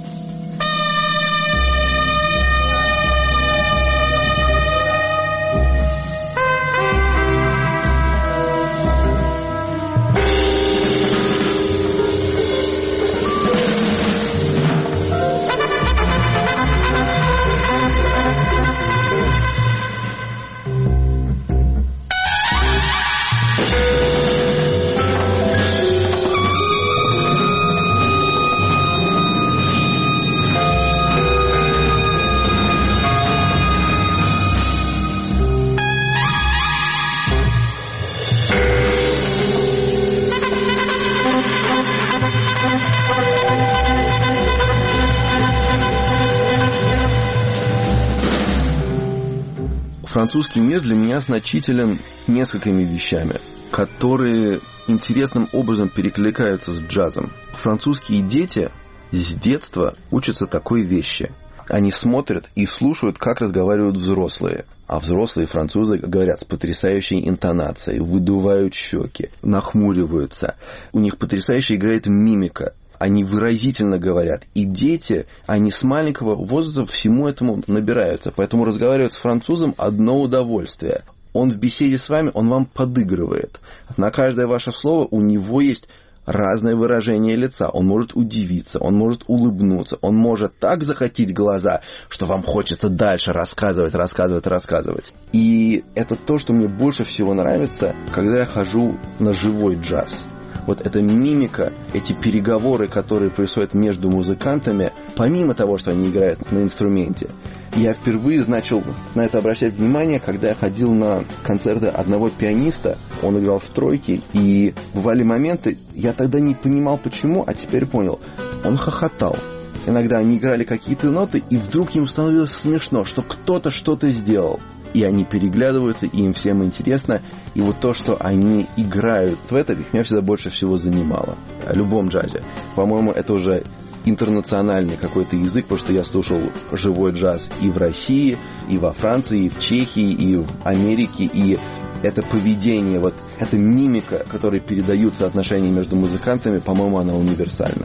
Французский мир для меня значителен несколькими вещами, которые интересным образом перекликаются с джазом. Французские дети с детства учатся такой вещи. Они смотрят и слушают, как разговаривают взрослые. А взрослые французы говорят с потрясающей интонацией, выдувают щеки, нахмуриваются. У них потрясающе играет мимика. Они выразительно говорят. И дети, они с маленького возраста всему этому набираются. Поэтому разговаривать с французом – одно удовольствие. Он в беседе с вами, он вам подыгрывает. На каждое ваше слово у него есть разное выражение лица. Он может удивиться, он может улыбнуться, он может так захотеть глаза, что вам хочется дальше рассказывать, рассказывать, рассказывать. И это то, что мне больше всего нравится, когда я хожу на живой джаз. Вот эта мимика, эти переговоры, которые происходят между музыкантами, помимо того, что они играют на инструменте. Я впервые начал на это обращать внимание, когда я ходил на концерты одного пианиста. Он играл в тройке, и бывали моменты, я тогда не понимал почему, а теперь понял. Он хохотал. Иногда они играли какие-то ноты, и вдруг им становилось смешно, что кто-то что-то сделал. И они переглядываются, и им всем интересно. И вот то, что они играют в это, меня всегда больше всего занимало. О любом джазе. По-моему, это уже интернациональный какой-то язык, потому что я слушал живой джаз и в России, и во Франции, и в Чехии, и в Америке. И это поведение, вот эта мимика, которая передают соотношения между музыкантами, по-моему, она универсальна.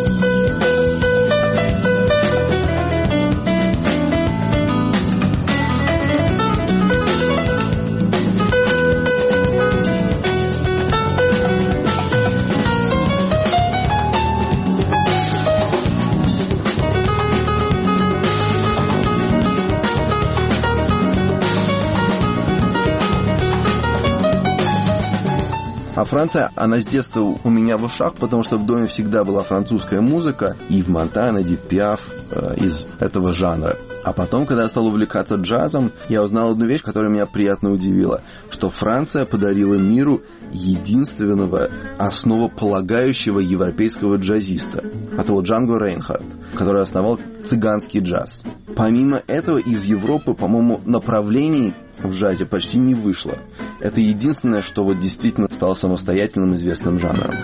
А Франция, она с детства у меня в ушах, потому что в доме всегда была французская музыка, и в Монтана, Эдит Пиаф, э, из этого жанра. А потом, когда я стал увлекаться джазом, я узнал одну вещь, которая меня приятно удивила, что Франция подарила миру единственного основополагающего европейского джазиста. Это вот Джанго Рейнхард, который основал цыганский джаз. Помимо этого, из Европы, по-моему, направлений в джазе почти не вышло. Это единственное, что вот действительно стало самостоятельным известным жанром.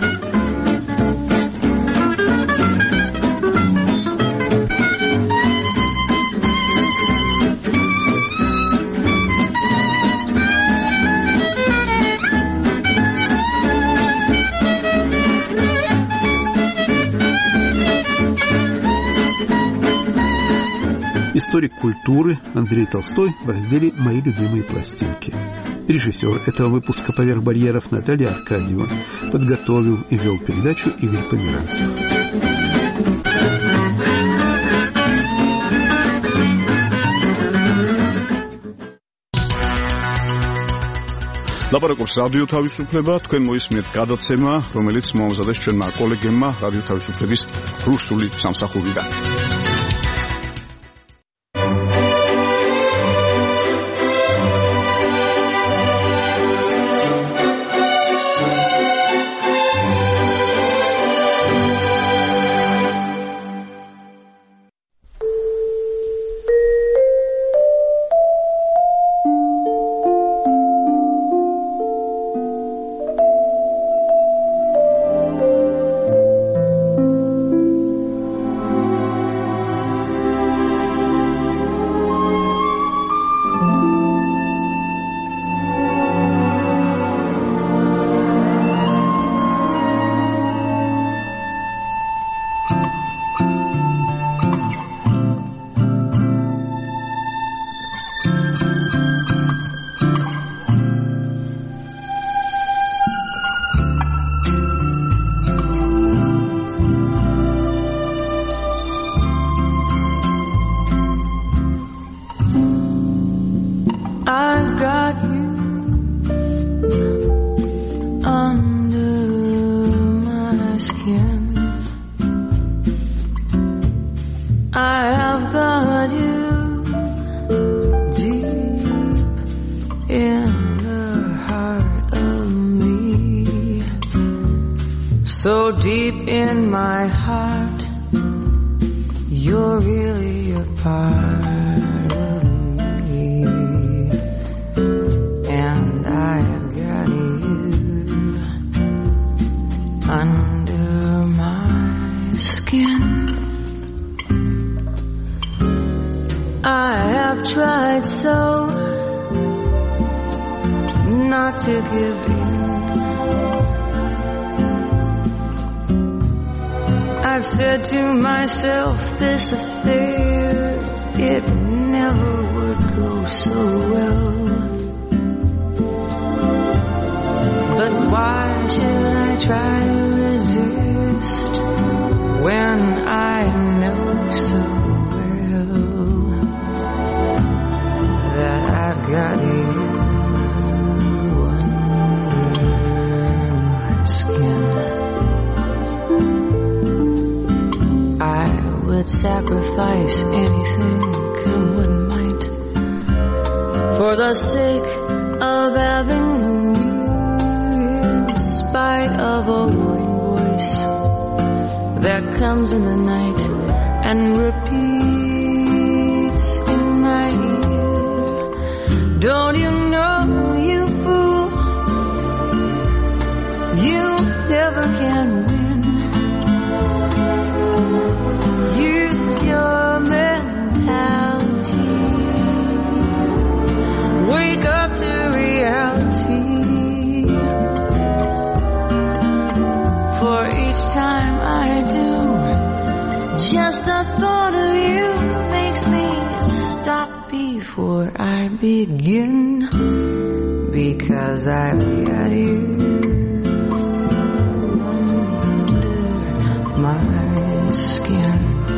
Историк культуры Андрей Толстой в разделе «Мои любимые пластинки». Режиссер этого выпуска «Поверх барьеров» Наталья Аркадьева. Подготовил и вел передачу Игорь Померанцев. ლაპარაკობს რადიო თავისუფლება, თქვენ მოისმენთ გადაცემა, რომელიც მოამზადეს ჩვენმა კოლეგებმა რადიო თავისუფლების რუსული სამსახურიდან. Sacrifice anything, come what might, for the sake of having you, in spite of a warning voice that comes in the night and repeats in my ear. Don't you know, you fool, you never can win. Use your mentality. Wake up to reality. For each time I do, just the thought of you makes me stop before I begin. Because I've got you under my skin.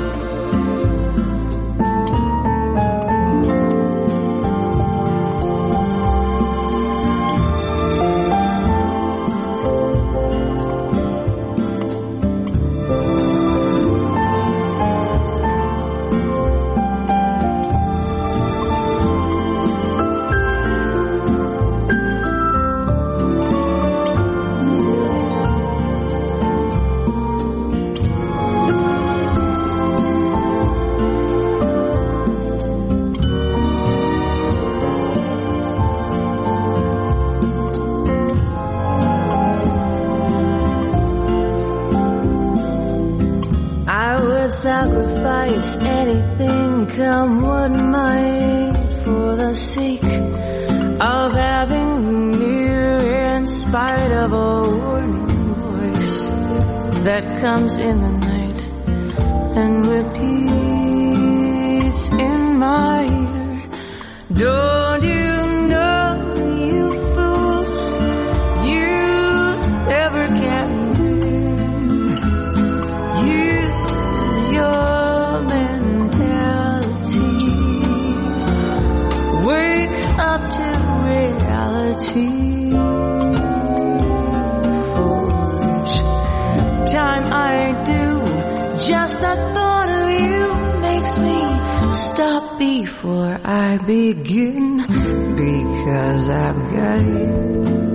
Sacrifice anything, come what might, for the sake of having you near, in spite of a warning voice that comes in the night and repeats in my ear. Don't you know, you fool, you never can win. Use your mentality. Wake up to reality. For each time I do, just the thought of you makes me stop before I begin, because I've got you.